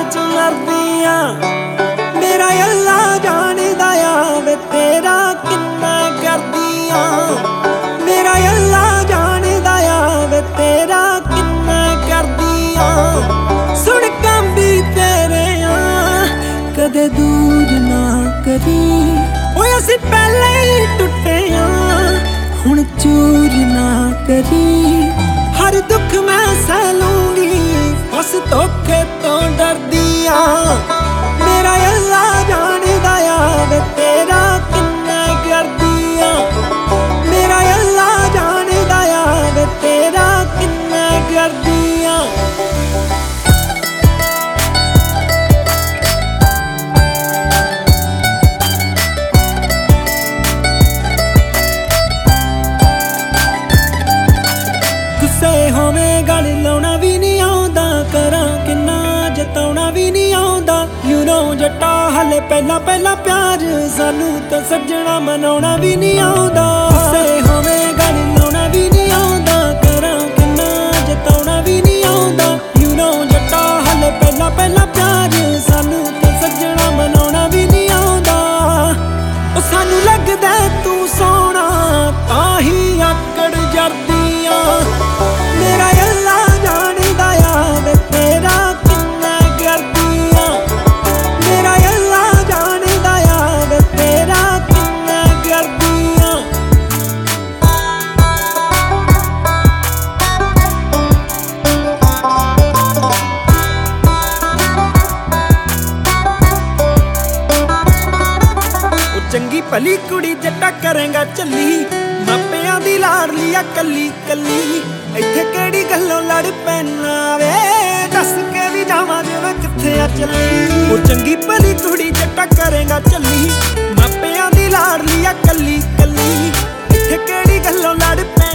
च मरदियां। मेरा अल्लाह जानदा आ वे तेरा किन्ना करदियां। मेरा अल्लाह जानदा आ वे तेरा किन्ना करदियां। सुन कंबी तेरे कदे दूर ना करी। ओए असी पहले ही टुटे हुण चूर ना करी। हर दुख मैं सह लूंगी बस धोखे तो डरदिया। मेरा अल्लाह जानदा आ वे तेरा किन्ना करदिया। मेरा अल्लाह जानदा आ वे तेरा किन्ना करदिया। गुस्से होवे गल लाउणा भी नहीं आउंदा, करां किन्ना जताउणा भी नहीं आउंदा। यू नो जट्टा हले पहला पहला प्यार सानू तो सज्जणा मनाउणा भी नहीं आउंदा। गुस्से होवे गल लाउणा भी नहीं आउंदा, करां किन्ना जताउणा भी नहीं आउंदा। यू नो जट्टा हले पहला पहला प्यार सानू तो सज्जणा मनाउणा भी नहीं आउंदा। ओ सानू लगदा तू सोहणा तां ही आकड़ जरदियां। मेरा अल्लाह जानदा आ वे तेरा किन्ना करदियां। मेरा अल्लाह जानदा आ वे तेरा किन्ना करदियां। ओ चंगी भली कुड़ी जट्टा करेंगा चली, मापियां दी लाडली आ कली कली। इत्थे केड़ी गल्लों लड़ पैना वे, दस के भी जावां जिवें कित्थे आ चली। ओ चंगी भली कुड़ी जट्टा करेंगा चली, मापियां दी लाडली आ कली कली। इत्थे केड़ी गल्लों लड़ पैना